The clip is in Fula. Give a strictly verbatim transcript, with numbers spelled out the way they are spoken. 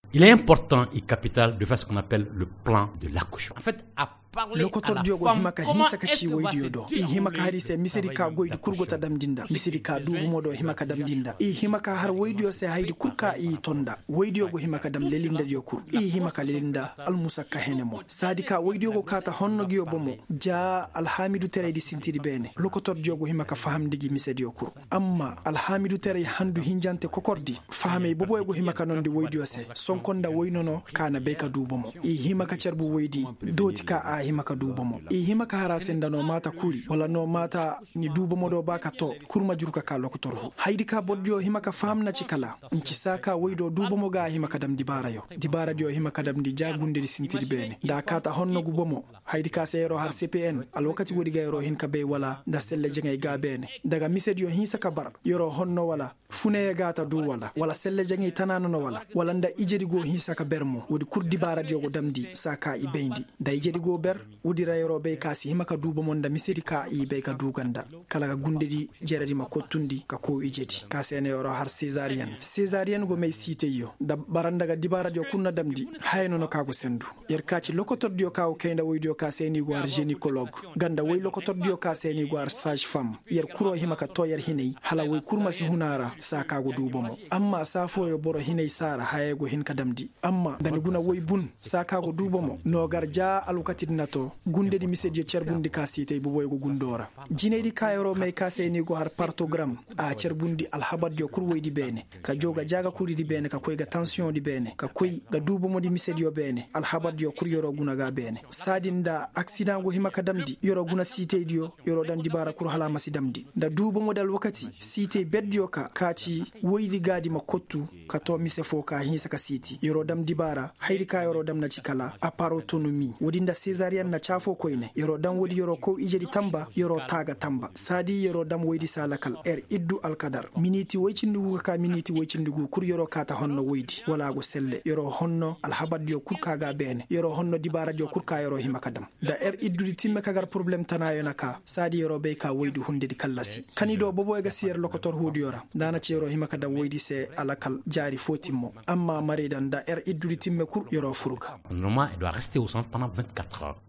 il est important et capital de faire ce qu'on appelle le plan de l'accouchement. En fait, à lokotor diogo himaka hinsa ka ci way diodo i himaka hari se misiri ka goydi kurgota dam dinda misiri ka dubu modo himaka dam dinda i himaka har waydio se haydi kurka i tonda waydio go himaka dam lelinda dio kur i himaka lelinda al musakka henemo sadika waydio go kata honno giyo bomo ja alhamidu teredi sintiri bene lokotor diogo himaka fahamdigi misedio kur amma alhamidu tere handu hinjante kokordi fahame bobo go himaka non di waydio se sonkonda waynono kana beka dubomo i himaka cerbu waydi dotika a himaka dubo mo e himaka hara senda no mata kuri wala no mata ni dubo mo do baka to kurma jurka ka lokotor hu haydi ka bodjo himaka famna cikala nci saka waydo dubo mo ga himaka dam dibara yo dibara dio himaka dam di jagunde di sintiri bene da kata honno gubo mo haydi ka seyro har C P N al wakati wodi ga yoro hin ka be wala da selle jengay ga bene daga misedio hin saka bar yoro honno wala fune gata du wala wala selle jengay tanano no wala wala nda ijedi go hin saka bermo wodi kur dibara dio go damdi saka i bendi da ijedi go ber udira yoro be kasi himaka dubo monda misiri ka i be ka duganda kala ga gundedi jeradi ma kottundi ka ko ijedi ka sene yoro har césarienne césarienne go may cité yo da baranda ga dibara dio kunna damdi hayno no kago sendu yer kaci lokotor dio kaw kenda woydio ka seni go ar gynécologue ganda woy lokotor dio ka seni go ar sage femme yer kuro himaka to yer hinay hala woy kurma si hunara sa kago dubo mo amma safo yo boro hinay sara hayego hin ka damdi amma dan guna woy bun sa kago dubo mo no garja alukati nato gunde di misedio cerbundi kasite bu boygo gundora jinedi kayoro may kaseni go har partogram a cerbundi alhabad yo kurwoydi bene ka joga jaga kuri di bene ka koy ga tension di bene ka koy ga dubo mo di misedio bene alhabad yo kur yoro guna ga bene sadinda accident go himaka damdi yoro guna site dio yoro dan dibara kur hala masidamdi da dubo mo dal wakati site beddio ka kaci woydi gadi ma kottu ka to mise fo ka hinsa ka siti yoro dam dibara hayri ka yoro dam na cikala aparotonomy wodinda césarienne na chafo koyne yoro dam wodi yoro ko ijedi tamba yoro taga tamba sadi yoro dam woydi salakal er iddu alkadar miniti woycindugu ka miniti woycindugu kur yoro kata honno woydi wala go selle yoro honno alhabad yo kur kaga bene yoro honno dibara yo kur ka yoro himakadam da er iddu di timme kagar problem tanayo naka sadi yoro be ka woydi hunde di kallasi kanido bobo e gasier lokotor hudi yora dana ci yoro himakadam woydi se alakal jari fotimmo amma maridan da er iddu di timme kur yoro furuka normalement elle doit rester au centre pendant vingt-quatre heures